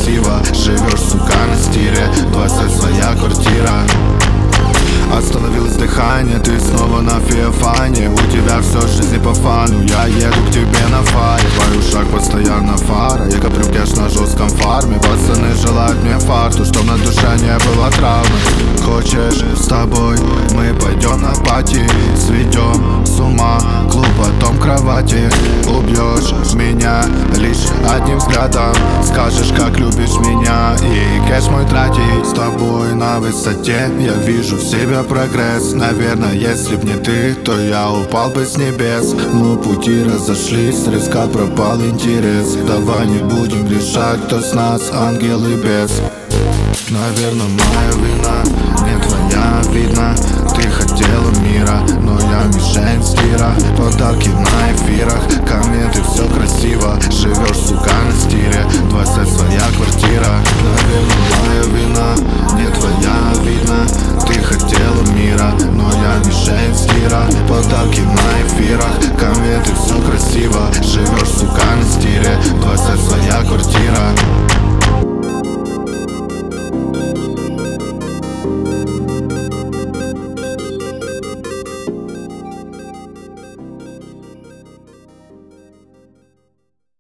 красиво. Живешь, сука, на стиле, 20 своя квартира. Остановилось дыхание, ты снова на феофане. У тебя все в жизни по фану, я еду к тебе на фаре. Твой шаг постоянно фара, я коплю кэш на жестком фарме. Пацаны желают мне фарту, чтоб на душе не было травмы. Хочешь с тобой, мы пойдем на пати. Сведем с ума клуб, потом кровати. Убьешь меня лишь одним взглядом. Скажешь, как любишь меня, и кэш мой тратить. С тобой на высоте, я вижу в себе прогресс. Наверное, если б не ты, то я упал бы с небес. Но пути разошлись, резко пропал интерес. Давай не будем решать, кто с нас ангел и бес. Наверное, моя вина, не твоя, видно. Ты хотела мира, но я мишень стира. Подарки на эфирах, ко мне ты все красиво. Живешь, сука, на стиле, 20 своя квартира. Наверное, моя вина, не твоя, видно. Ты хотела мира, но я мишень стира. Подарки на эфирах, ко мне ты все красиво. Живешь, сука, на стиле, 20 своя квартира.